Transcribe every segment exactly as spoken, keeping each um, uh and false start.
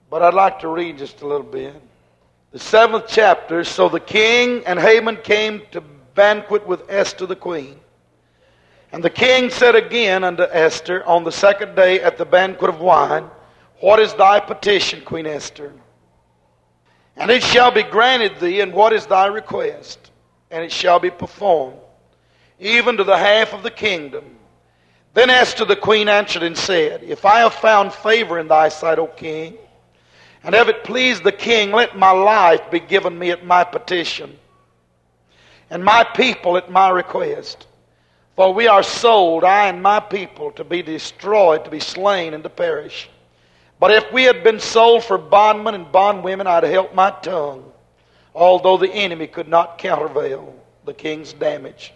but I'd like to read just a little bit. The seventh chapter. So the king and Haman came to banquet with Esther the queen. And the king said again unto Esther on the second day at the banquet of wine, What is thy petition, Queen Esther? And it shall be granted thee, and what is thy request? And it shall be performed, even to the half of the kingdom. Then Esther the queen answered and said, If I have found favor in thy sight, O king, and if it please the king, let my life be given me at my petition, and my people at my request. For we are sold, I and my people, to be destroyed, to be slain, and to perish. But if we had been sold for bondmen and bondwomen, I'd held my tongue, although the enemy could not countervail the king's damage.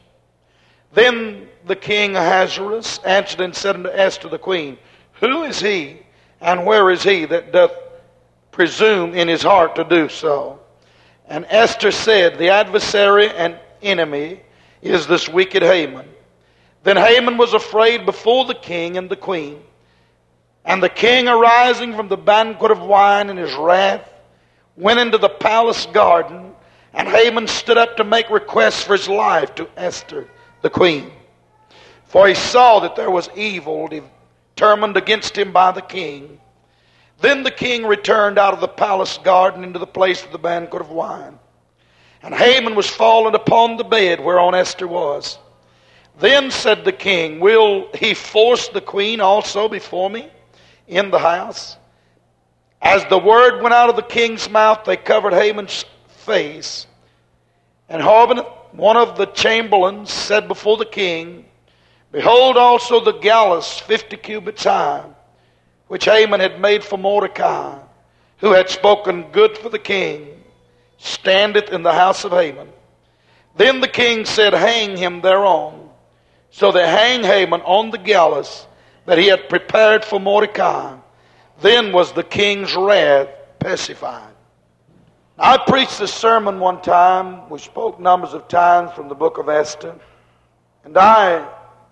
Then the king Ahasuerus answered and said unto Esther the queen, Who is he, and where is he that doth presume in his heart to do so? And Esther said, The adversary and enemy is this wicked Haman. Then Haman was afraid before the king and the queen. And the king, arising from the banquet of wine in his wrath, went into the palace garden, and Haman stood up to make requests for his life to Esther the queen. For he saw that there was evil determined against him by the king. Then the king returned out of the palace garden into the place of the banquet of wine. And Haman was fallen upon the bed whereon Esther was. Then said the king, Will he force the queen also before me in the house? As the word went out of the king's mouth, they covered Haman's face. And Harbonah, one of the chamberlains, said before the king, Behold also the gallows fifty cubits high, which Haman had made for Mordecai, who had spoken good for the king, standeth in the house of Haman. Then the king said, Hang him thereon. So they hang Haman on the gallows that he had prepared for Mordecai. Then was the king's wrath pacified. I preached a sermon one time. We spoke numbers of times from the book of Esther. And I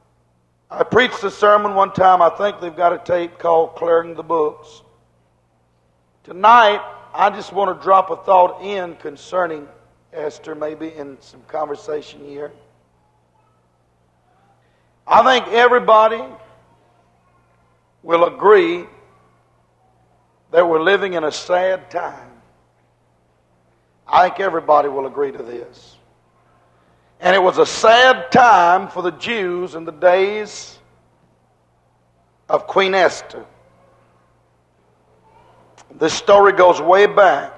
I preached a sermon one time. I think they've got a tape called Clearing the Books. Tonight, I just want to drop a thought in concerning Esther, maybe in some conversation here. I think everybody will agree that we're living in a sad time. I think everybody will agree to this. And it was a sad time for the Jews in the days of Queen Esther. This story goes way back.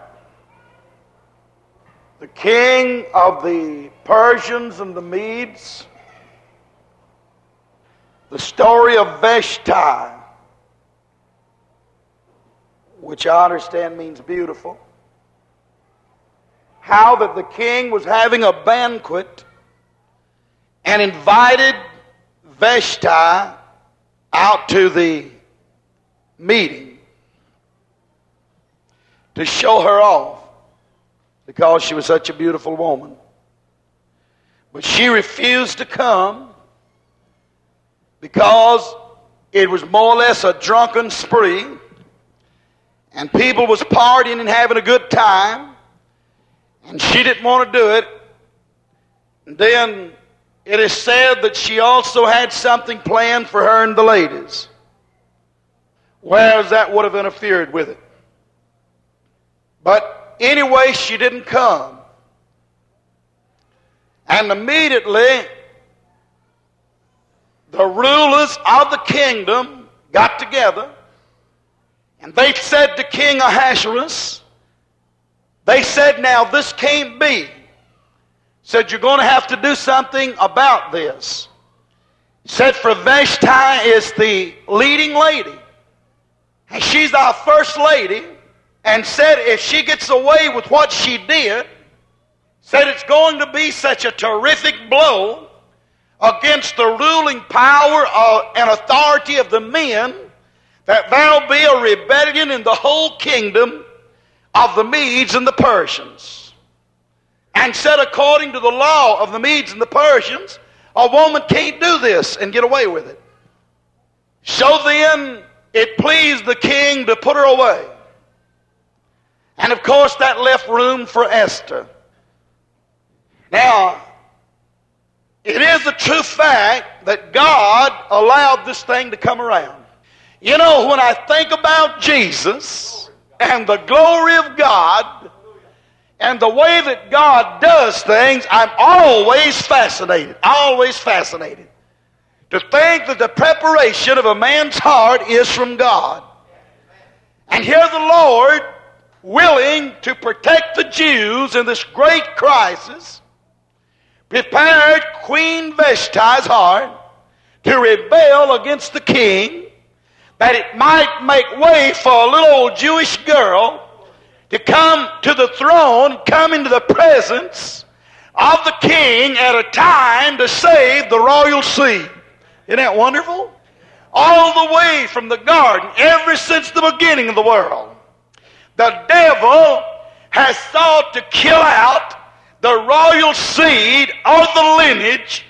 The king of the Persians and the Medes, the story of Vashti, which I understand means beautiful. How that the king was having a banquet and invited Vashti out to the meeting to show her off because she was such a beautiful woman. But she refused to come because it was more or less a drunken spree, and people was partying and having a good time, and she didn't want to do it. And then it is said that she also had something planned for her and the ladies, whereas that would have interfered with it. But anyway, she didn't come. And immediately, the rulers of the kingdom got together, and they said to King Ahasuerus, they said, now this can't be. Said, you're going to have to do something about this. Said, for Vashti is the leading lady, and she's our first lady, and said if she gets away with what she did, said it's going to be such a terrific blow against the ruling power of, and authority of the men, that there'll be a rebellion in the whole kingdom of the Medes and the Persians. And said according to the law of the Medes and the Persians, a woman can't do this and get away with it. So then it pleased the king to put her away. And of course that left room for Esther. Now, it is a true fact that God allowed this thing to come around. You know, when I think about Jesus and the glory of God and the way that God does things, I'm always fascinated, always fascinated to think that the preparation of a man's heart is from God. And here the Lord, willing to protect the Jews in this great crisis, prepared Queen Vashti's heart to rebel against the king, that it might make way for a little old Jewish girl to come to the throne, come into the presence of the king at a time to save the royal seed. Isn't that wonderful? All the way from the garden, ever since the beginning of the world, the devil has sought to kill out the royal seed or the lineage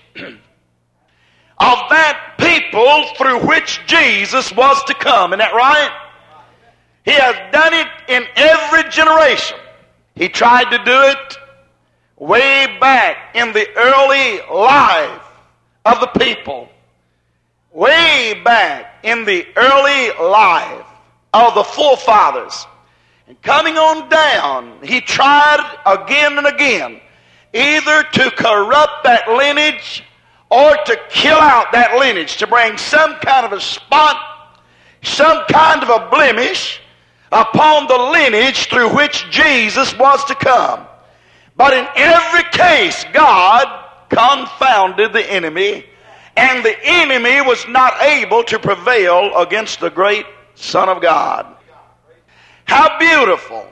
of that people through which Jesus was to come. Isn't that right? He has done it in every generation. He tried to do it way back in the early life of the people. Way back in the early life of the forefathers. And coming on down, he tried again and again either to corrupt that lineage or to kill out that lineage, to bring some kind of a spot, some kind of a blemish upon the lineage through which Jesus was to come. But in every case, God confounded the enemy, and the enemy was not able to prevail against the great Son of God. How beautiful,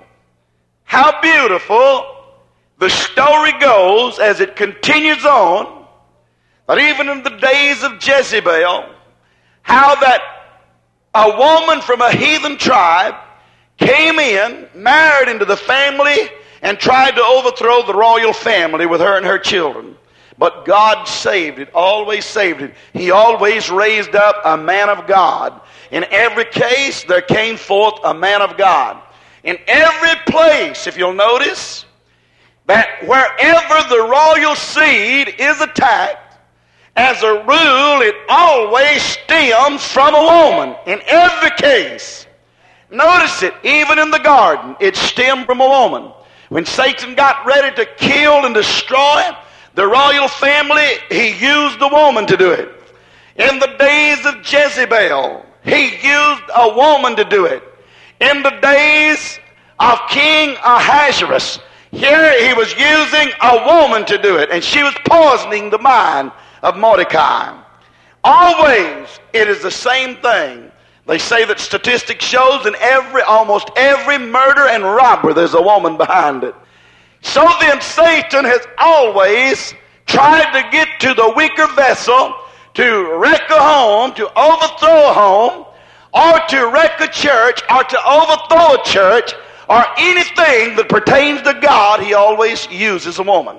how beautiful the story goes as it continues on, that even in the days of Jezebel, how that a woman from a heathen tribe came in, married into the family, and tried to overthrow the royal family with her and her children. But God saved it, always saved it. He always raised up a man of God. In every case, there came forth a man of God. In every place, if you'll notice, that wherever the royal seed is attacked, as a rule, it always stems from a woman. In every case. Notice it, even in the garden, it stemmed from a woman. When Satan got ready to kill and destroy the royal family, he used a woman to do it. In the days of Jezebel, he used a woman to do it. In the days of King Ahasuerus, here he was using a woman to do it, and she was poisoning the mind of Mordecai. Always, it is the same thing. They say that statistics shows in every, almost every murder and robbery, there's a woman behind it. So then Satan has always tried to get to the weaker vessel, to wreck a home, to overthrow a home, or to wreck a church, or to overthrow a church, or anything that pertains to God. He always uses a woman.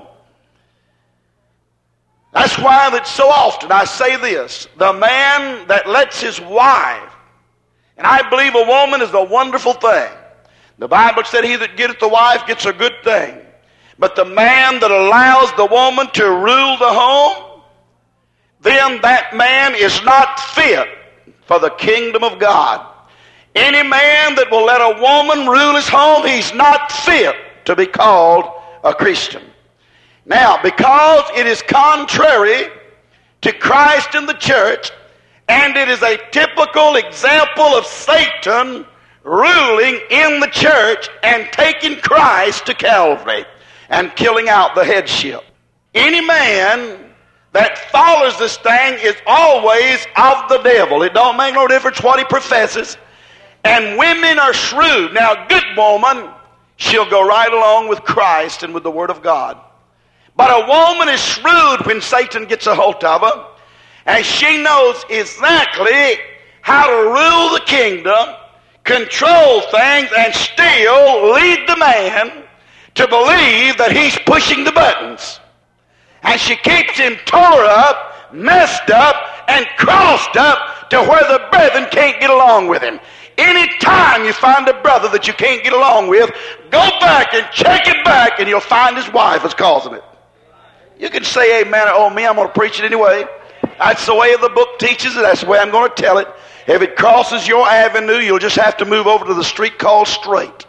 That's why that so often I say this, the man that lets his wife, and I believe a woman is a wonderful thing. The Bible said he that getteth the wife gets a good thing. But the man that allows the woman to rule the home, then that man is not fit for the kingdom of God. Any man that will let a woman rule his home, he's not fit to be called a Christian. Now, because it is contrary to Christ and the church, and it is a typical example of Satan ruling in the church and taking Christ to Calvary and killing out the headship. Any man that follows this thing is always of the devil. It don't make no difference what he professes. And women are shrewd. Now, a good woman, she'll go right along with Christ and with the Word of God. But a woman is shrewd when Satan gets a hold of her, and she knows exactly how to rule the kingdom, control things, and still lead the man to believe that he's pushing the buttons. And she keeps him tore up, messed up, and crossed up to where the brethren can't get along with him. Anytime you find a brother that you can't get along with, go back and check it back, and you'll find his wife is causing it. You can say amen or oh me, I'm going to preach it anyway. That's the way the book teaches it. That's the way I'm going to tell it. If it crosses your avenue, you'll just have to move over to the street called straight.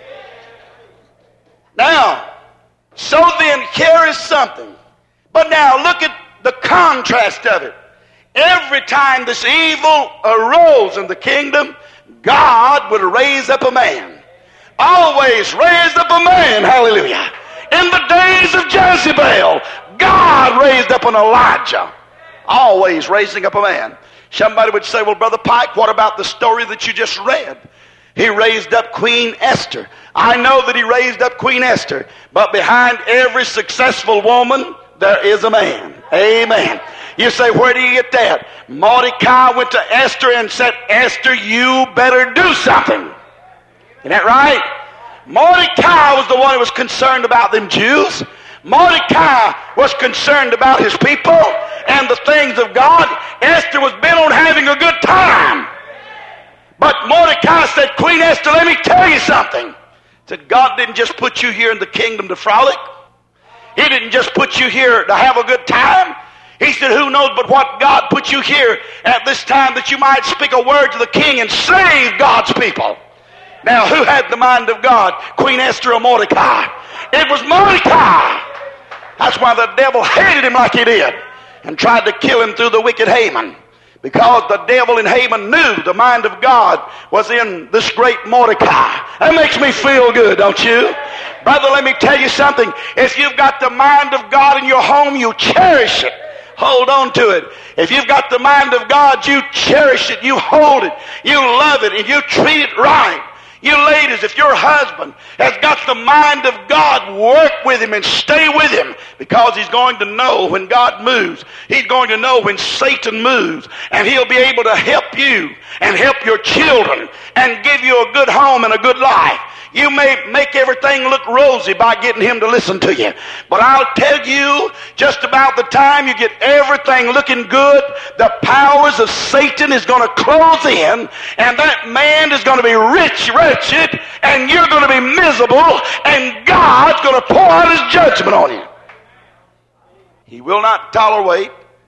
Now, so then here is something. But now look at the contrast of it. Every time this evil arose in the kingdom, God would raise up a man. Always raise up a man. Hallelujah. In the days of Jezebel, God raised up an Elijah. Always raising up a man. Somebody would say, well, Brother Pike, what about the story that you just read? He raised up Queen Esther. I know that he raised up Queen Esther, but behind every successful woman, there is a man. Amen. You say, where do you get that? Mordecai went to Esther and said, Esther, you better do something. Isn't that right? Mordecai was the one who was concerned about them Jews. Mordecai was concerned about his people and the things of God. Esther was bent on having a good time. But Mordecai said, Queen Esther, let me tell you something. He said, God didn't just put you here in the kingdom to frolic. He didn't just put you here to have a good time. He said, who knows but what God put you here at this time that you might speak a word to the king and save God's people. Now, who had the mind of God? Queen Esther or Mordecai? It was Mordecai. That's why the devil hated him like he did and tried to kill him through the wicked Haman. Because the devil in Haman knew the mind of God was in this great Mordecai. That makes me feel good, don't you? Brother, let me tell you something. If you've got the mind of God in your home, you cherish it. Hold on to it. If you've got the mind of God, you cherish it, you hold it, you love it, and you treat it right. You ladies, if your husband has got the mind of God, work with him and stay with him, because he's going to know when God moves. He's going to know when Satan moves, and he'll be able to help you and help your children and give you a good home and a good life. You may make everything look rosy by getting him to listen to you. But I'll tell you, just about the time you get everything looking good, the powers of Satan is going to close in, and that man is going to be rich, wretched, and you're going to be miserable, and God's going to pour out his judgment on you. He will not tolerate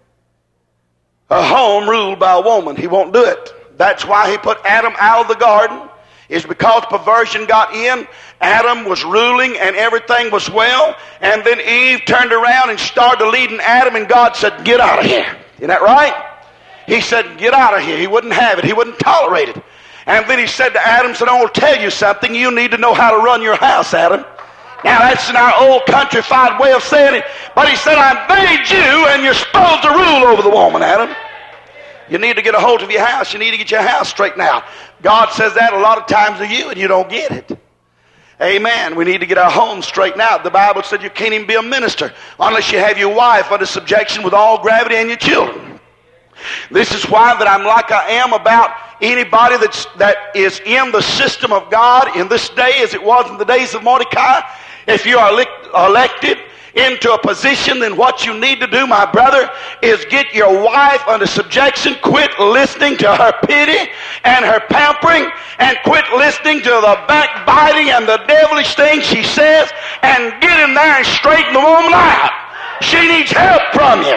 a home ruled by a woman. He won't do it. That's why he put Adam out of the garden. Is because perversion got in. Adam was ruling and everything was well, and then Eve turned around and started leading Adam, and God said, get out of here. Isn't that right? He said, get out of here. He wouldn't have it. He wouldn't tolerate it. And then he said to Adam, said, I want to tell you something. You need to know how to run your house, Adam. Now that's in our old countrified way of saying it, but he said, I made you, and you're supposed to rule over the woman, Adam. You need to get a hold of your house. You need to get your house straightened out. God says that a lot of times to you, and you don't get it. Amen. We need to get our home straightened out. The Bible said you can't even be a minister unless you have your wife under subjection with all gravity and your children. This is why that I'm like I am about anybody that's, that is in the system of God in this day as it was in the days of Mordecai. If you are elected into a position, then what you need to do, my brother, is get your wife under subjection. Quit listening to her pity and her pampering, and quit listening to the backbiting and the devilish things she says, and get in there and straighten the woman out. She needs help from you.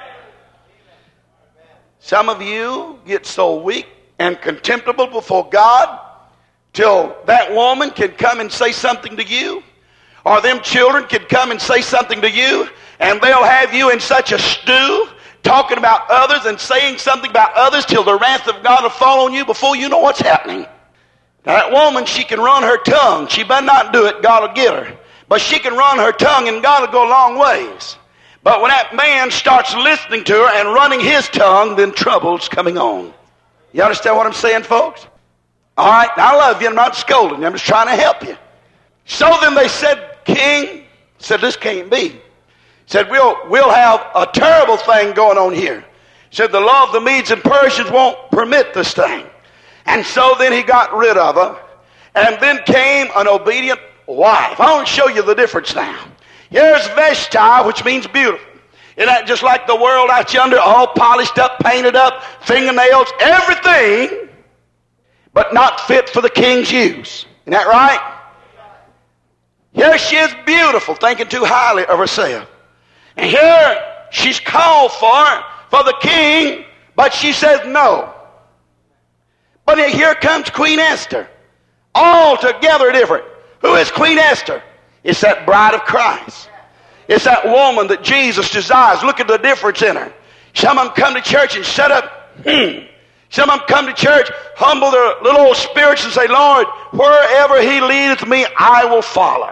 Some of you get so weak and contemptible before God till that woman can come and say something to you, or them children can come and say something to you, and they'll have you in such a stew, talking about others and saying something about others till the wrath of God will fall on you before you know what's happening. Now that woman, she can run her tongue. She better not do it, God will get her. But she can run her tongue, and God will go a long ways. But when that man starts listening to her and running his tongue, then trouble's coming on. You understand what I'm saying, folks? All right, I love you. I'm not scolding you. I'm just trying to help you. So then they said, King, said, this can't be. Said, we'll, we'll have a terrible thing going on here. Said, the law of the Medes and Persians won't permit this thing. And so then he got rid of her. And then came an obedient wife. I want to show you the difference now. Here's Vashti, which means beautiful. Isn't that just like the world out yonder, all polished up, painted up, fingernails, everything. but not fit for the king's use. Isn't that right? Here she is, beautiful, thinking too highly of herself. And here she's called for, for the king, but she says no. But here comes Queen Esther. Altogether different. Who is Queen Esther? It's that bride of Christ. It's that woman that Jesus desires. Look at the difference in her. Some of them come to church and shut up. Hmm. Some of them come to church, humble their little old spirits and say, Lord, wherever he leadeth me, I will follow.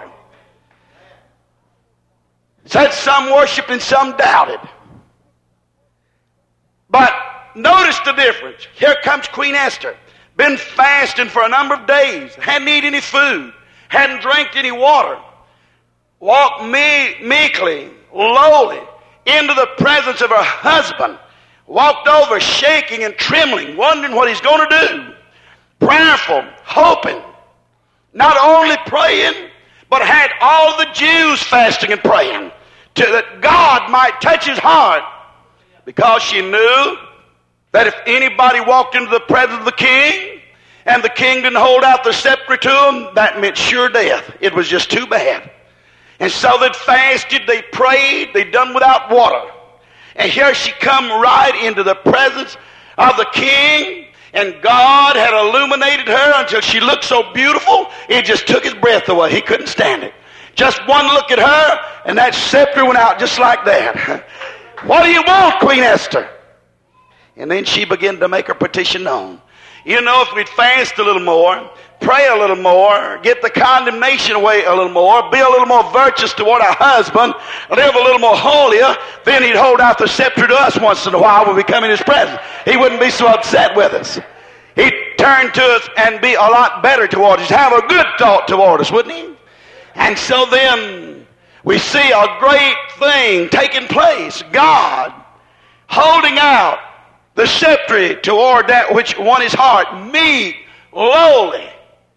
Said some worshiped and some doubted. But notice the difference. Here comes Queen Esther. Been fasting for a number of days. Hadn't eaten any food. Hadn't drank any water. Walked me- meekly, lowly, into the presence of her husband. Walked over shaking and trembling, wondering what he's going to do. Prayerful, hoping. Not only praying, but had all the Jews fasting and praying to that God might touch his heart, because she knew that if anybody walked into the presence of the king and the king didn't hold out the scepter to him, that meant sure death. It was just too bad. And so they fasted, they prayed, they done without water. And here she come right into the presence of the king, and God had illuminated her until she looked so beautiful, it just took his breath away. He couldn't stand it. Just one look at her, and that scepter went out just like that. What do you want, Queen Esther? And then she began to make her petition known. You know, if we'd fast a little more, pray a little more, get the condemnation away a little more, be a little more virtuous toward our husband, live a little more holier, then he'd hold out the scepter to us once in a while when we come in his presence. He wouldn't be so upset with us. He'd turn to us and be a lot better toward us, have a good thought toward us, wouldn't he? And so then we see a great thing taking place. God holding out the scepter toward that which won his heart. Meek, lowly,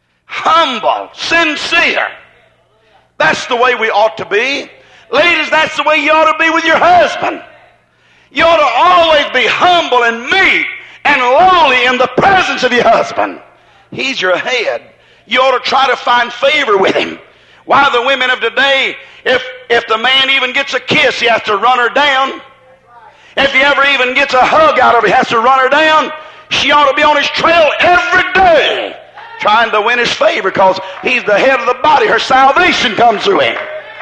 humble, sincere. That's the way we ought to be. Ladies, that's the way you ought to be with your husband. You ought to always be humble and meek and lowly in the presence of your husband. He's your head. You ought to try to find favor with him. Why, the women of today, if, if the man even gets a kiss, he has to run her down. If he ever even gets a hug out of her, he has to run her down. She ought to be on his trail every day, trying to win his favor, because he's the head of the body. Her salvation comes through him.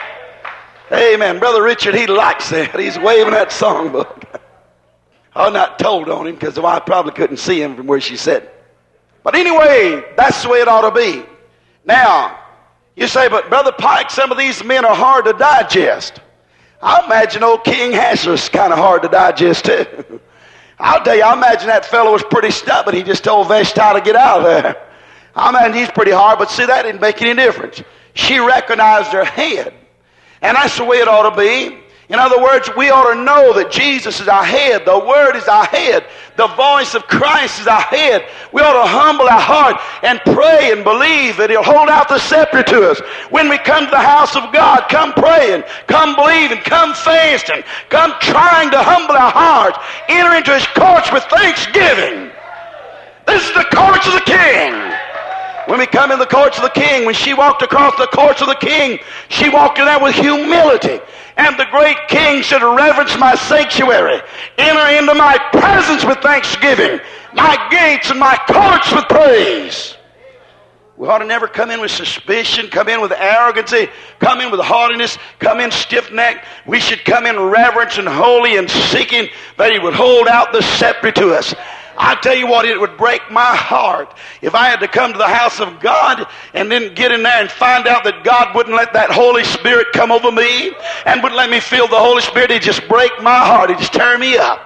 Amen. Brother Richard, he likes that. He's waving that songbook. I'm not told on him, because I probably couldn't see him from where she said. But anyway, that's the way it ought to be. Now, you say, but Brother Pike, some of these men are hard to digest. I imagine old King Ahasuerus kind of hard to digest too. I'll tell you, I imagine that fellow was pretty stubborn. He just told Vashti to get out of there. I imagine he's pretty hard, but see, that didn't make any difference. She recognized her head. And that's the way it ought to be. In other words, we ought to know that Jesus is our head. The Word is our head. The voice of Christ is our head. We ought to humble our heart and pray and believe that He'll hold out the scepter to us. When we come to the house of God, come praying, come believing, come fasting, come trying to humble our hearts. Enter into His courts with thanksgiving. This is the courts of the King. When we come in the courts of the King, when she walked across the courts of the King, she walked in there with humility. And the great King should reverence my sanctuary. Enter into my presence with thanksgiving. My gates and my courts with praise. We ought to never come in with suspicion, come in with arrogancy, come in with haughtiness, come in stiff-necked. We should come in reverence and holy and seeking that He would hold out the scepter to us. I tell you what, it would break my heart if I had to come to the house of God and then get in there and find out that God wouldn't let that Holy Spirit come over me and wouldn't let me feel the Holy Spirit. It'd just break my heart. It'd just tear me up.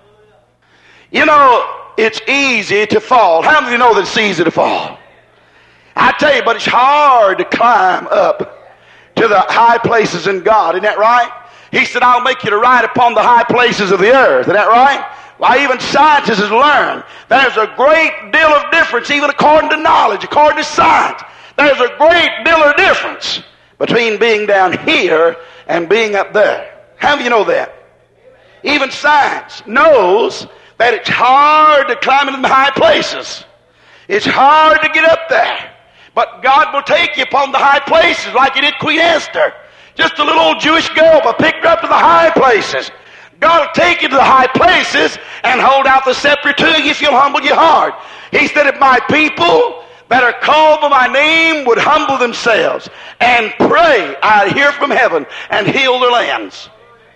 You know, it's easy to fall. How many of you know that it's easy to fall? I tell you, but it's hard to climb up to the high places in God. Isn't that right? He said, I'll make you to ride upon the high places of the earth. Isn't that right? Why, even scientists have learned there's a great deal of difference, even according to knowledge, according to science. There's a great deal of difference between being down here and being up there. How do you know that? Even science knows that it's hard to climb into the high places. It's hard to get up there. But God will take you upon the high places like He did Queen Esther. Just a little old Jewish girl, but picked her up to the high places. God will take you to the high places and hold out the scepter to you if you'll humble your heart. He said, if my people that are called by my name would humble themselves and pray, I'd hear from heaven and heal their lands.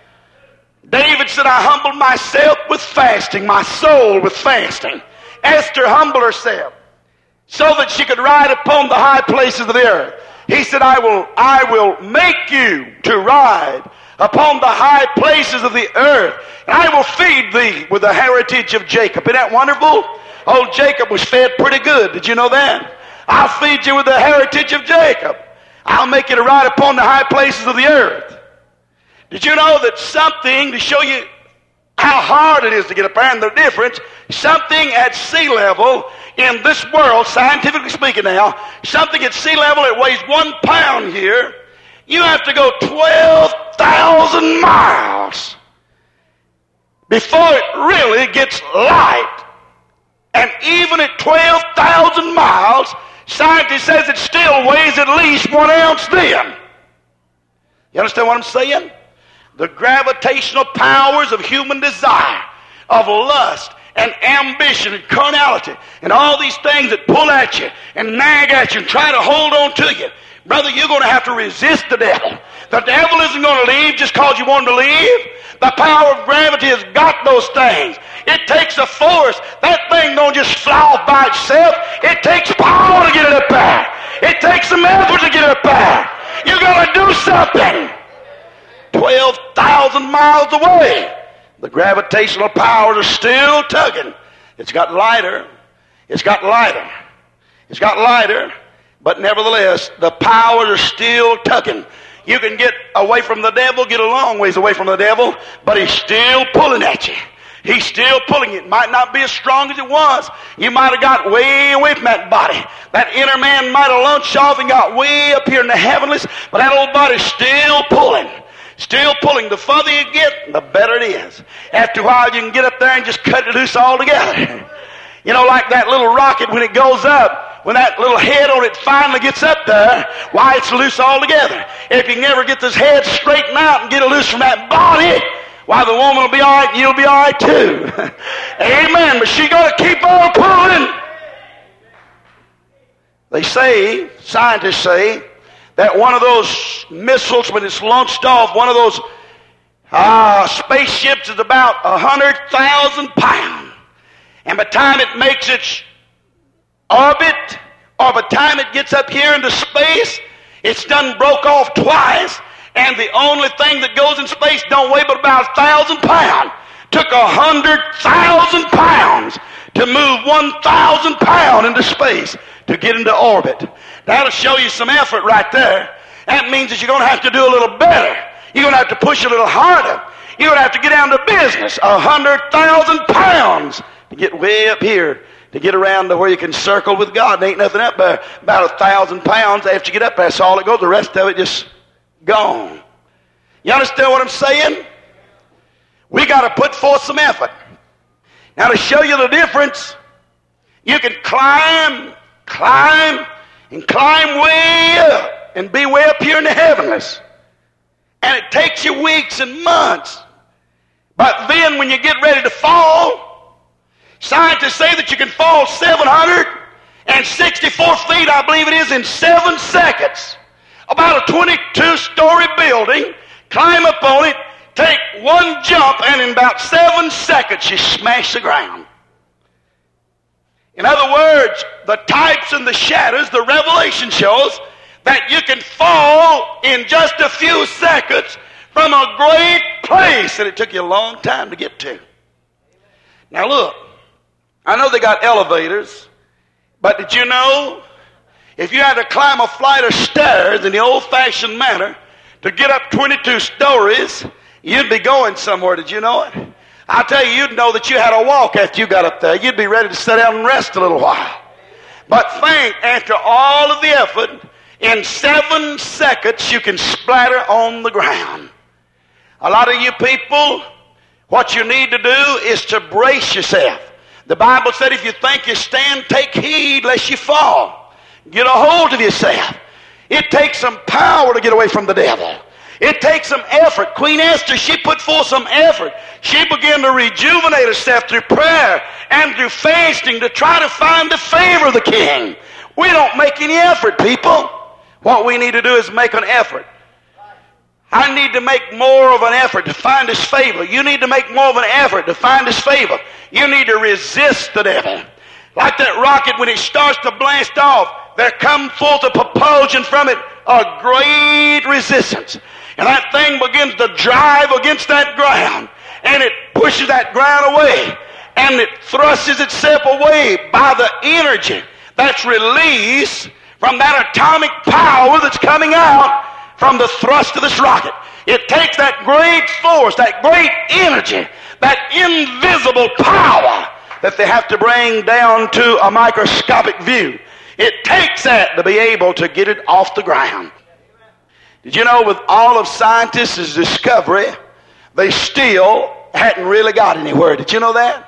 David said, I humbled myself with fasting, my soul with fasting. Esther humbled herself so that she could ride upon the high places of the earth. He said, I will, I will make you to ride upon the high places of the earth, and I will feed thee with the heritage of Jacob. Isn't that wonderful? Old Jacob was fed pretty good. Did you know that? I'll feed you with the heritage of Jacob. I'll make you to ride upon the high places of the earth. Did you know that something, to show you how hard it is to get up there and the difference, something at sea level in this world, scientifically speaking now, something at sea level that weighs one pound here, you have to go twelve thousand miles before it really gets light. And even at twelve thousand miles, scientists says it still weighs at least one ounce then. You understand what I'm saying? The gravitational powers of human desire, of lust and ambition and carnality, and all these things that pull at you and nag at you and try to hold on to you. Brother, you're going to have to resist the devil. The devil isn't going to leave just because you want him to leave. The power of gravity has got those things. It takes a force. That thing don't just fly off by itself. It takes power to get it up there. It takes some effort to get it up there. You got to do something. twelve thousand miles away. The gravitational powers are still tugging. It's got lighter. It's got lighter. It's got lighter. But nevertheless, the powers are still tugging. You can get away from the devil, get a long ways away from the devil, but he's still pulling at you. He's still pulling you. It might not be as strong as it was. You might have got way away from that body. That inner man might have lunched off and got way up here in the heavenlies, but that old body's still pulling. Still pulling. The further you get, the better it is. After a while, you can get up there and just cut it loose altogether. You know, like that little rocket when it goes up. When that little head on it finally gets up there, why, it's loose altogether. If you can ever get this head straightened out and get it loose from that body, why, the woman will be all right and you'll be all right too. Amen. But she got to keep on pulling. They say, scientists say, that one of those missiles, when it's launched off, one of those uh, spaceships is about one hundred thousand pounds. And by the time it makes its orbit, or by the time it gets up here into space, it's done broke off twice, and the only thing that goes in space don't weigh but about a thousand pounds. Took a hundred thousand pounds to move one thousand pounds into space to get into orbit. That'll show you some effort right there. That means that you're going to have to do a little better. You're going to have to push a little harder. You're going to have to get down to business. A hundred thousand pounds to get way up here, to get around to where you can circle with God. There ain't nothing up there. About a thousand pounds after you get up there, that's all it goes. The rest of it just gone. You understand what I'm saying? We got to put forth some effort. Now, to show you the difference, you can climb, climb, and climb way up and be way up here in the heavenlies. And it takes you weeks and months. But then when you get ready to fall, scientists say that you can fall seven hundred sixty-four feet, I believe it is, in seven seconds. About a twenty-two story building, climb up on it, take one jump, and in about seven seconds you smash the ground. In other words, the types and the shadows, the revelation shows that you can fall in just a few seconds from a great place that it took you a long time to get to. Now look, I know they got elevators, but did you know if you had to climb a flight of stairs in the old-fashioned manner to get up twenty-two stories, you'd be going somewhere. Did you know it? I'll tell you, you'd know that you had a walk after you got up there. You'd be ready to sit down and rest a little while. But think, after all of the effort, in seven seconds you can splatter on the ground. A lot of you people, what you need to do is to brace yourself. The Bible said if you think you stand, take heed lest you fall. Get a hold of yourself. It takes some power to get away from the devil. It takes some effort. Queen Esther, she put forth some effort. She began to rejuvenate herself through prayer and through fasting to try to find the favor of the king. We don't make any effort, people. What we need to do is make an effort. I need to make more of an effort to find his favor. You need to make more of an effort to find his favor. You need to resist the devil. Like that rocket, when it starts to blast off, there comes forth a propulsion from it, a great resistance. And that thing begins to drive against that ground. And it pushes that ground away. And it thrusts itself away by the energy that's released from that atomic power that's coming out from the thrust of this rocket. It takes that great force, that great energy, that invisible power that they have to bring down to a microscopic view. It takes that to be able to get it off the ground. Did you know with all of scientists' discovery, they still hadn't really got anywhere? Did you know that?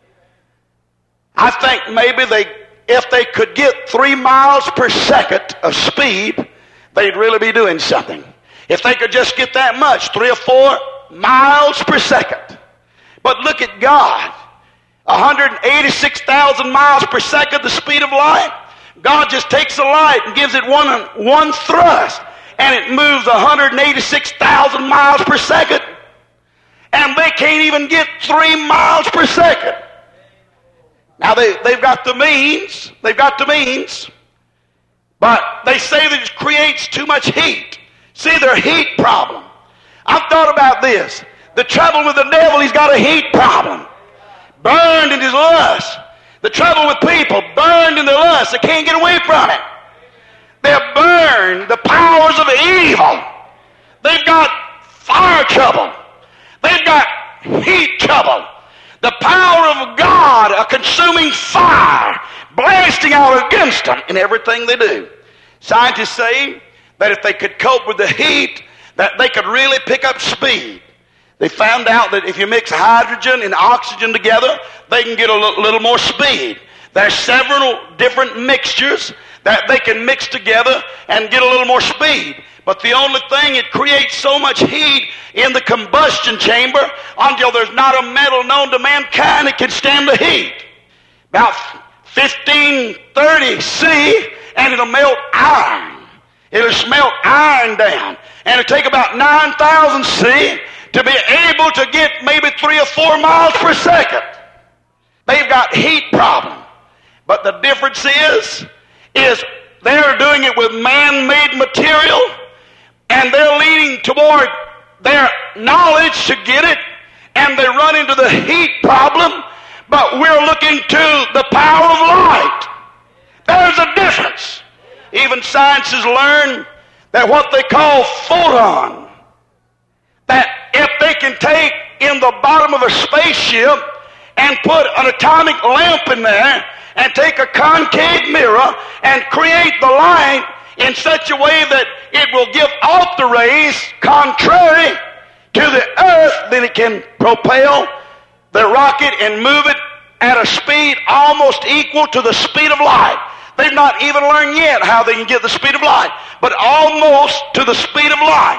I think maybe they, if they could get three miles per second of speed, they'd really be doing something. If they could just get that much, three or four miles per second. But look at God. one hundred eighty-six thousand miles per second, the speed of light. God just takes the light and gives it one, one thrust. And it moves one hundred eighty-six thousand miles per second. And they can't even get three miles per second. Now they, they've got the means. They've got the means. But they say that it creates too much heat. See, their heat problem. I've thought about this. The trouble with the devil, he's got a heat problem. Burned in his lust. The trouble with people, burned in their lust. They can't get away from it. They're burned. The powers of evil. They've got fire trouble. They've got heat trouble. The power of God, a consuming fire, blasting out against them in everything they do. Scientists say that if they could cope with the heat, that they could really pick up speed. They found out that if you mix hydrogen and oxygen together, they can get a little, little more speed. There's several different mixtures that they can mix together and get a little more speed. But the only thing, it creates so much heat in the combustion chamber until there's not a metal known to mankind that can stand the heat. About fifteen thirty C, and it'll melt iron. It'll smelt iron down. And it'll take about nine thousand C to be able to get maybe three or four miles per second. They've got heat problem. But the difference is, is they're doing it with man-made material, and they're leaning toward their knowledge to get it, and they run into the heat problem, but we're looking to the power of light. There's a difference. Even science has learned that what they call photon, that if they can take in the bottom of a spaceship and put an atomic lamp in there and take a concave mirror and create the light in such a way that it will give off the rays contrary to the earth, then it can propel the rocket and move it at a speed almost equal to the speed of light. They've not even learned yet how they can get the speed of light, but almost to the speed of light.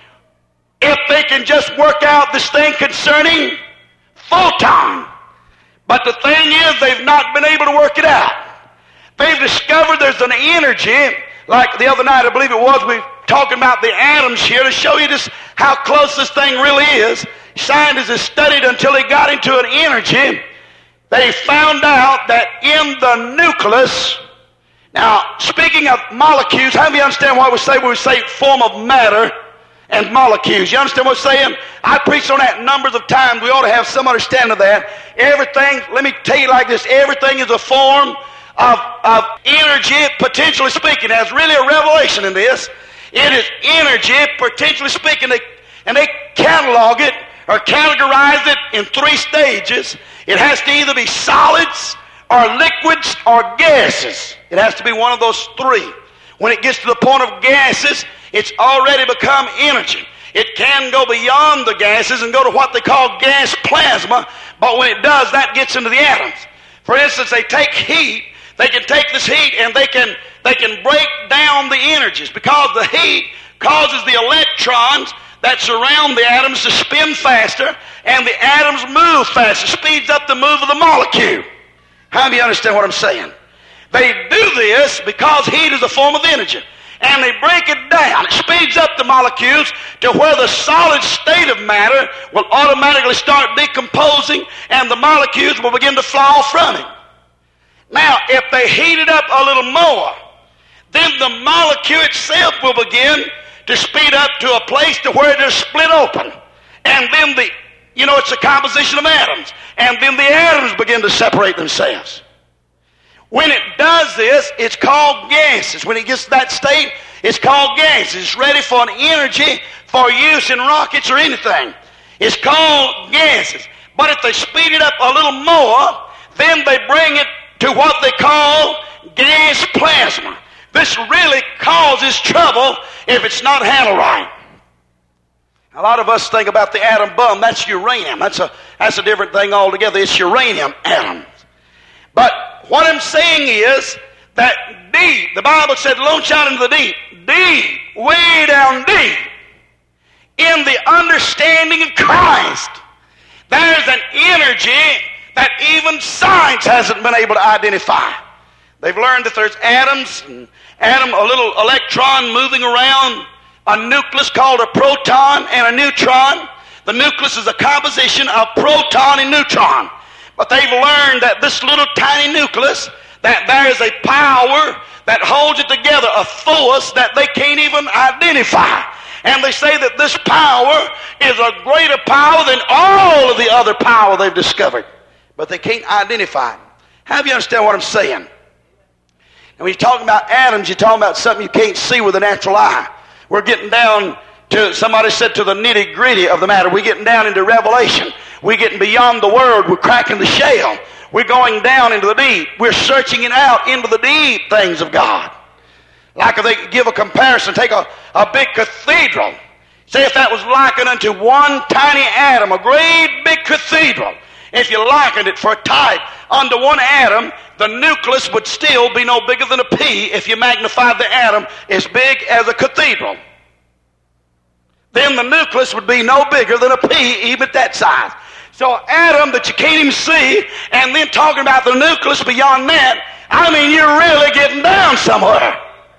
If they can just work out this thing concerning photon. But the thing is, they've not been able to work it out. They've discovered there's an energy, like the other night I believe it was, we were talking about the atoms here to show you just how close this thing really is. Scientists have studied until they got into an energy. They found out that in the nucleus, now speaking of molecules, how do you understand why we say we say form of matter and molecules? You understand what I'm saying? I preached on that numbers of times. We ought to have some understanding of that. Everything, let me tell you like this, everything is a form of, of energy, potentially speaking. There's really a revelation in this. It is energy, potentially speaking, they, and they catalog it or categorize it in three stages. It has to either be solids or liquids or gases. It has to be one of those three. When it gets to the point of gases, it's already become energy. It can go beyond the gases and go to what they call gas plasma, but when it does, that gets into the atoms. For instance, they take heat. They can take this heat and they can, they can break down the energies, because the heat causes the electrons that surround the atoms to spin faster, and the atoms move faster. Speeds up the move of the molecule. How do you understand what I'm saying? They do this because heat is a form of energy. And they break it down. It speeds up the molecules to where the solid state of matter will automatically start decomposing, and the molecules will begin to fly off from it. Now, if they heat it up a little more, then the molecule itself will begin to speed up to a place to where it is split open. And then the, you know, it's a composition of atoms. And then the atoms begin to separate themselves. When it does this, it's called gases. When it gets to that state, it's called gases. It's ready for an energy for use in rockets or anything. It's called gases. But if they speed it up a little more, then they bring it to what they call gas plasma. This really causes trouble if it's not handled right. A lot of us think about the atom bomb. That's uranium. That's a, that's a different thing altogether. It's uranium atoms. But what I'm saying is that deep, the Bible said, launch out into the deep, deep, way down deep, in the understanding of Christ, there's an energy that even science hasn't been able to identify. They've learned that there's atoms, and atom, a little electron moving around a nucleus called a proton and a neutron. The nucleus is a composition of proton and neutron. But they've learned that this little tiny nucleus, that there is a power that holds it together, a force that they can't even identify. And they say that this power is a greater power than all of the other power they've discovered. But they can't identify it. How do you understand what I'm saying? And when you're talking about atoms, you're talking about something you can't see with the natural eye. We're getting down to, somebody said, to the nitty-gritty of the matter. We're getting down into Revelation. We're getting beyond the word. We're cracking the shell. We're going down into the deep. We're searching it out into the deep things of God. Like if they could give a comparison, take a, a big cathedral. Say if that was likened unto one tiny atom, a great big cathedral. If you likened it for a type unto one atom, the nucleus would still be no bigger than a pea if you magnified the atom as big as a cathedral. Then the nucleus would be no bigger than a pea, even at that size. So an atom that you can't even see, and then talking about the nucleus beyond that, I mean, you're really getting down somewhere.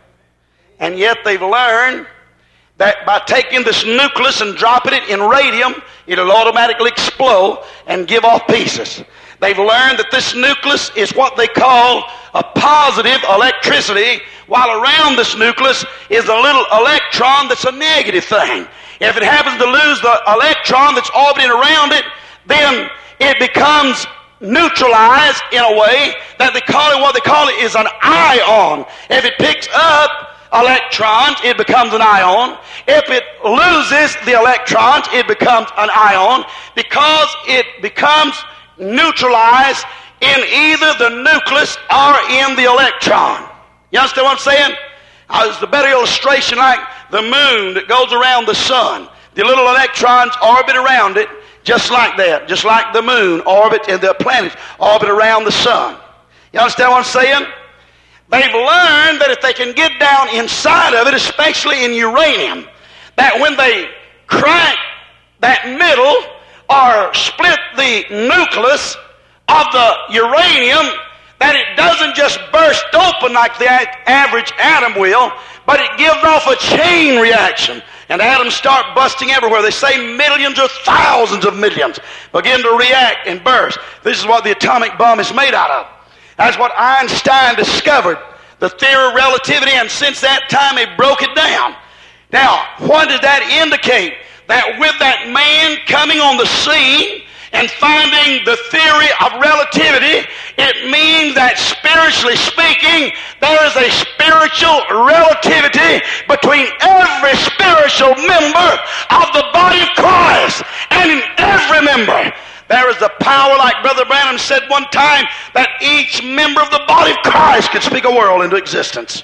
And yet they've learned that by taking this nucleus and dropping it in radium, it'll automatically explode and give off pieces. They've learned that this nucleus is what they call a positive electricity, while around this nucleus is a little electron that's a negative thing. If it happens to lose the electron that's orbiting around it, then it becomes neutralized in a way that they call it, what they call it is an ion. If it picks up electrons, it becomes an ion. If it loses the electrons, it becomes an ion, because it becomes neutralized in either the nucleus or in the electron. You understand what I'm saying? Uh, it's the better illustration, like the moon that goes around the sun. The little electrons orbit around it just like that, just like the moon orbit and the planets orbit around the sun. You understand what I'm saying? They've learned that if they can get down inside of it, especially in uranium, that when they crack that middle or split the nucleus of the uranium, that it doesn't just burst open like the average atom will, but it gives off a chain reaction. And atoms start busting everywhere. They say millions or thousands of millions begin to react and burst. This is what the atomic bomb is made out of. That's what Einstein discovered, the theory of relativity, and since that time he broke it down. Now, what does that indicate? That with that man coming on the scene and finding the theory of relativity, it means that spiritually speaking, there is a spiritual relativity between every spiritual member of the body of Christ. And in every member, there is the power, like Brother Branham said one time, that each member of the body of Christ can speak a world into existence.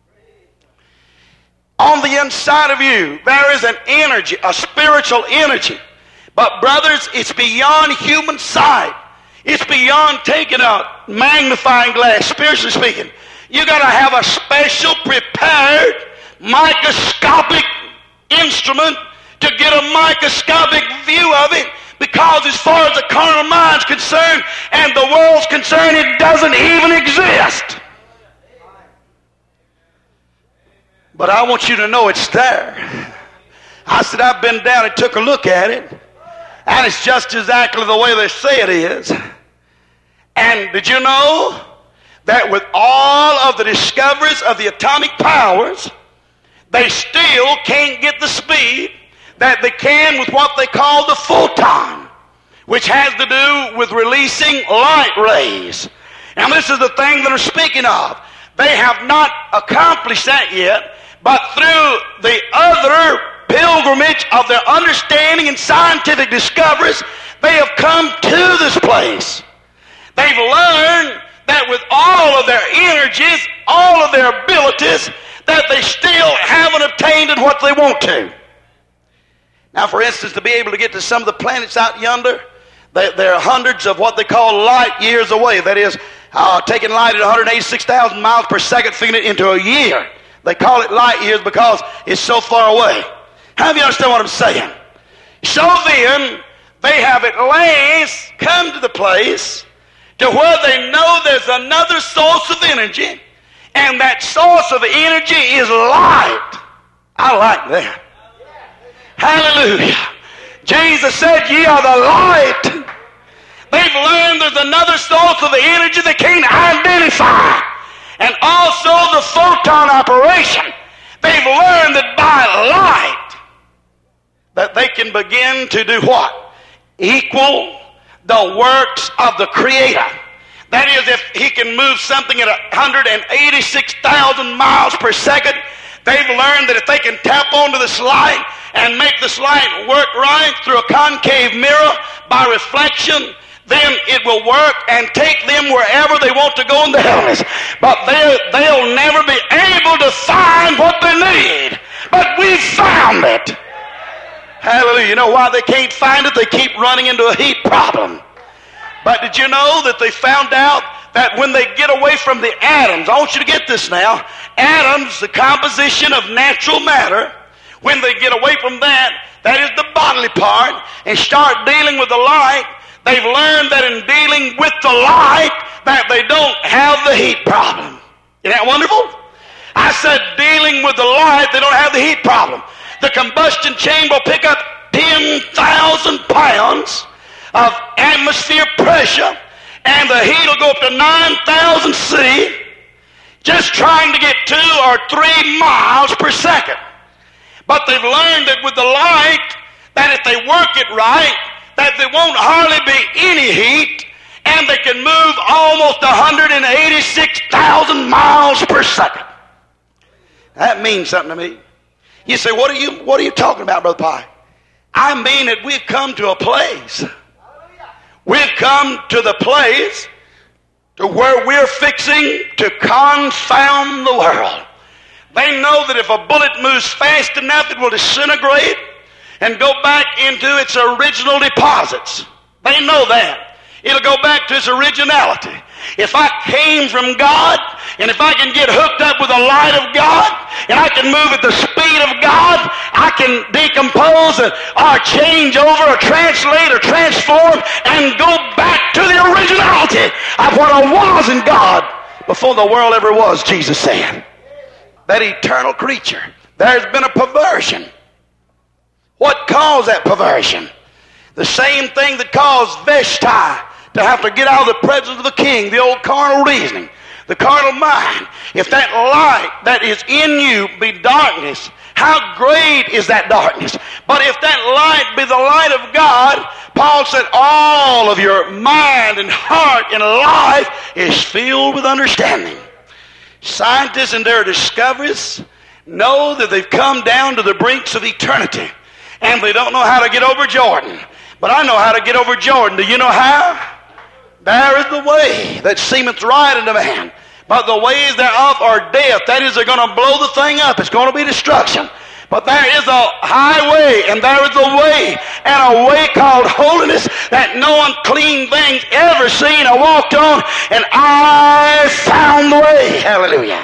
On the inside of you, there is an energy, a spiritual energy. But brothers, it's beyond human sight. It's beyond taking a magnifying glass, spiritually speaking. You got to have a special prepared microscopic instrument to get a microscopic view of it, because as far as the carnal mind's concerned and the world's concerned, it doesn't even exist. But I want you to know it's there. I said, I've been down and took a look at it, and it's just exactly the way they say it is. And did you know that with all of the discoveries of the atomic powers, they still can't get the speed that they can with what they call the photon, which has to do with releasing light rays. And this is the thing that I'm speaking of. They have not accomplished that yet, but through the other pilgrimage of their understanding and scientific discoveries, they have come to this place. They've learned that with all of their energies, all of their abilities, that they still haven't obtained what they want to. Now, for instance, to be able to get to some of the planets out yonder, they, they're hundreds of what they call light years away. That is, uh, taking light at one hundred eighty-six thousand miles per second, fitting it into a year. They call it light years because it's so far away. How do you understand what I'm saying? So then, they have at last come to the place to where they know there's another source of energy, and that source of energy is light. I like that. Hallelujah. Jesus said, ye are the light. They've learned there's another source of the energy they can't identify. And also the photon operation. They've learned that by light, that they can begin to do what? Equal the works of the Creator. That is, if he can move something at one hundred eighty-six thousand miles per second, they've learned that if they can tap onto this light and make this light work right through a concave mirror by reflection, then it will work and take them wherever they want to go in the heavens. But they'll, they'll never be able to find what they need. But we found it. Hallelujah. You know why they can't find it? They keep running into a heat problem. But did you know that they found out that when they get away from the atoms, I want you to get this now, atoms, the composition of natural matter, when they get away from that, that is the bodily part, and start dealing with the light, they've learned that in dealing with the light, that they don't have the heat problem. Isn't that wonderful? I said dealing with the light, they don't have the heat problem. The combustion chamber will pick up ten thousand pounds of atmosphere pressure, and the heat will go up to nine thousand C, just trying to get two or three miles per second. But they've learned that with the light, that if they work it right, that there won't hardly be any heat, and they can move almost one hundred eighty-six thousand miles per second. That means something to me. You say, what are you, what are you talking about, Brother Pye? I mean that we've come to a place. We've come to the place to where we're fixing to confound the world. They know that if a bullet moves fast enough, it will disintegrate and go back into its original deposits. They know that. It'll go back to its originality. If I came from God, and if I can get hooked up with the light of God, and I can move at the speed of God, I can decompose or change over or translate or transform and go back to the originality of what I was in God before the world ever was, Jesus said. That eternal creature. There's been a perversion. What caused that perversion? The same thing that caused Vashti to have to get out of the presence of the king, the old carnal reasoning, the carnal mind. If that light that is in you be darkness, how great is that darkness? But if that light be the light of God, Paul said all of your mind and heart and life is filled with understanding. Scientists in their discoveries know that they've come down to the brinks of eternity, and they don't know how to get over Jordan. But I know how to get over Jordan. Do you know how? There is the way that seemeth right unto man, but the ways thereof are death. That is, they're going to blow the thing up. It's going to be destruction. But there is a highway, and there is a way, and a way called holiness that no unclean thing's ever seen or walked on, and I found the way. Hallelujah.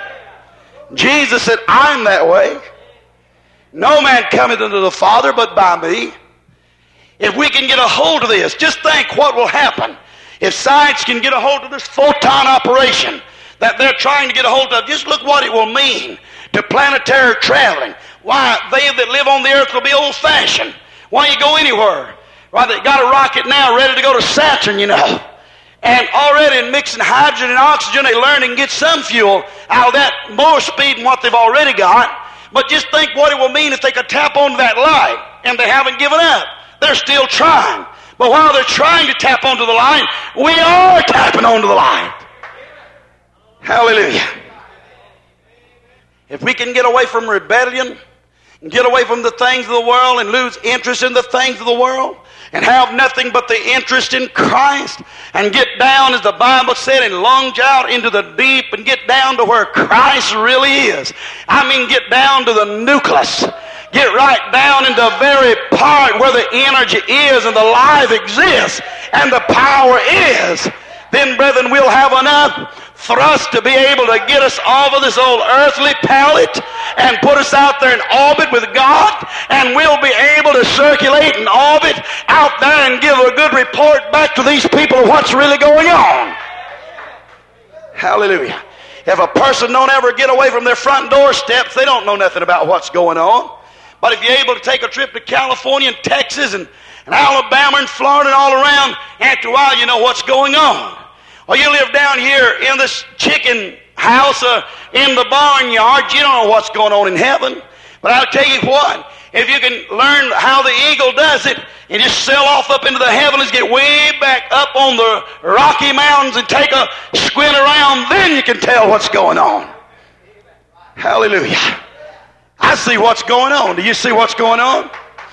Jesus said, I'm that way. No man cometh unto the Father but by me. If we can get a hold of this, just think what will happen if science can get a hold of this photon operation that they're trying to get a hold of. Just look what it will mean to planetary traveling. Why, they that live on the earth will be old-fashioned. Why you go anywhere? Why, they got a rocket now ready to go to Saturn, you know. And already in mixing hydrogen and oxygen, they learn and get some fuel out of that more speed than what they've already got. But just think what it will mean if they could tap onto that light, and they haven't given up. They're still trying. But while they're trying to tap onto the light, we are tapping onto the light. Hallelujah. If we can get away from rebellion, and get away from the things of the world and lose interest in the things of the world, and have nothing but the interest in Christ, and get down, as the Bible said, and lunge out into the deep and get down to where Christ really is. I mean, get down to the nucleus. Get right down into the very part where the energy is and the life exists and the power is. Then, brethren, we'll have enough for us to be able to get us off of this old earthly pallet and put us out there in orbit with God, and we'll be able to circulate and orbit out there and give a good report back to these people of what's really going on. Hallelujah. If a person don't ever get away from their front doorsteps, they don't know nothing about what's going on. But if you're able to take a trip to California and Texas and, and Alabama and Florida and all around, after a while you know what's going on. Or you live down here in this chicken house or in the barnyard, you don't know what's going on in heaven. But I'll tell you what, if you can learn how the eagle does it and just sail off up into the heavens, get way back up on the Rocky Mountains and take a squint around, then you can tell what's going on. Hallelujah. I see what's going on. Do you see what's going on?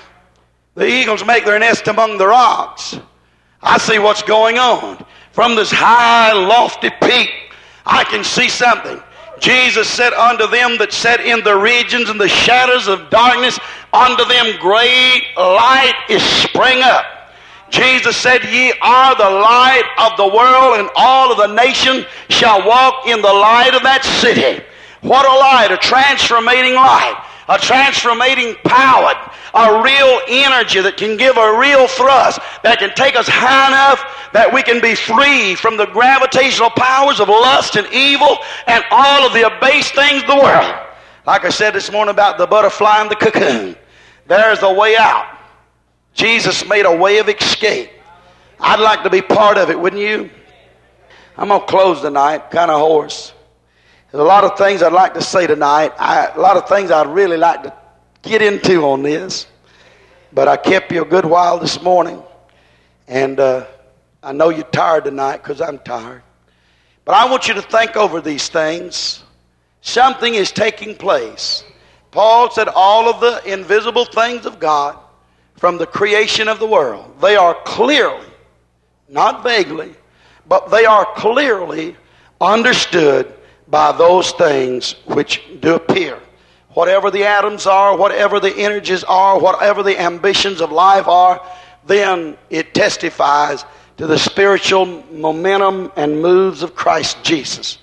The eagles make their nest among the rocks. I see what's going on. From this high, lofty peak, I can see something. Jesus said, unto them that sat in the regions and the shadows of darkness, unto them great light is spring up. Jesus said, ye are the light of the world, and all of the nation shall walk in the light of that city. What a light, a transformating light, a transformating power, a real energy that can give a real thrust, that can take us high enough that we can be free from the gravitational powers of lust and evil and all of the abased things of the world. Like I said this morning about the butterfly and the cocoon, there's a way out. Jesus made a way of escape. I'd like to be part of it, wouldn't you? I'm going to close tonight, kind of hoarse. There's a lot of things I'd like to say tonight. I, a lot of things I'd really like to get into on this. But I kept you a good while this morning. And uh, I know you're tired tonight because I'm tired. But I want you to think over these things. Something is taking place. Paul said all of the invisible things of God from the creation of the world, they are clearly, not vaguely, but they are clearly understood by those things which do appear. Whatever the atoms are, whatever the energies are, whatever the ambitions of life are, then it testifies to the spiritual momentum and moves of Christ Jesus.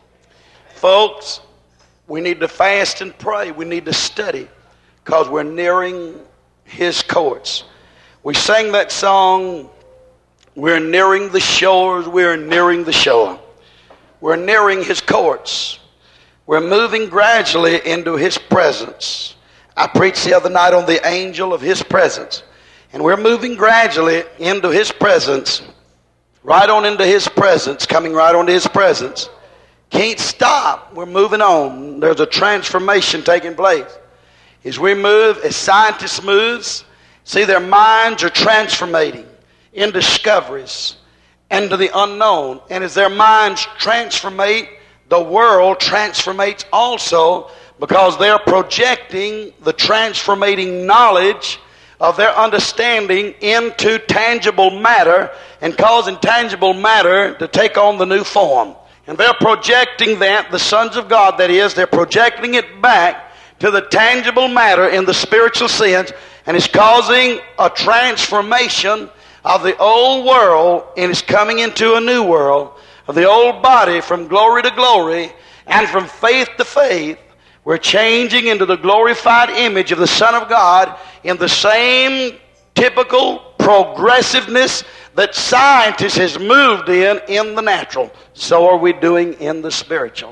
Folks, we need to fast and pray. We need to study because we're nearing His courts. We sang that song, we're nearing the shores, we're nearing the shore. We're nearing His courts. We're moving gradually into His presence. I preached the other night on the angel of His presence. And we're moving gradually into His presence, right on into His presence, coming right onto His presence. Can't stop. We're moving on. There's a transformation taking place. As we move, as scientists move, see their minds are transformating in discoveries into the unknown. And as their minds transformate, the world transformates also because they're projecting the transformating knowledge of their understanding into tangible matter and causing tangible matter to take on the new form. And they're projecting that, the sons of God that is, they're projecting it back to the tangible matter in the spiritual sense, and is causing a transformation of the old world, and is coming into a new world, of the old body from glory to glory and from faith to faith. We're changing into the glorified image of the Son of God in the same typical progressiveness that scientists has moved in in the natural. So are we doing in the spiritual.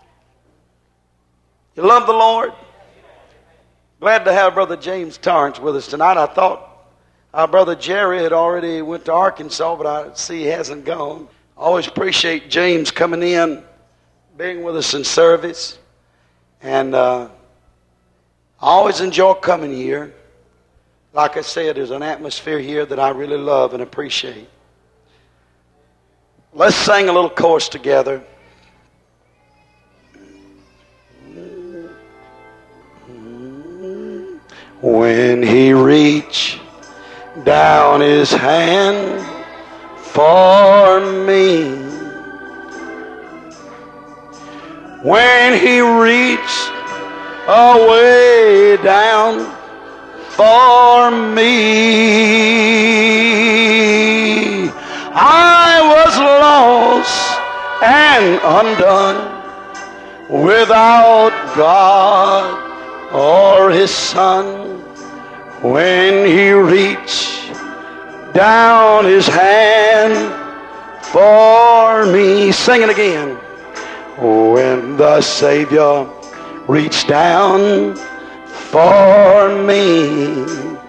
You love the Lord? Glad to have Brother James Torrance with us tonight. I thought our Brother Jerry had already went to Arkansas, but I see he hasn't gone. I always appreciate James coming in, being with us in service. And uh, I always enjoy coming here. Like I said, there's an atmosphere here that I really love and appreciate. Let's sing a little chorus together. When he reached down his hand for me, when he reached away down for me, I was lost and undone, without God or his Son. When he reached down his hand for me. Sing it again. When the Savior reached down for me,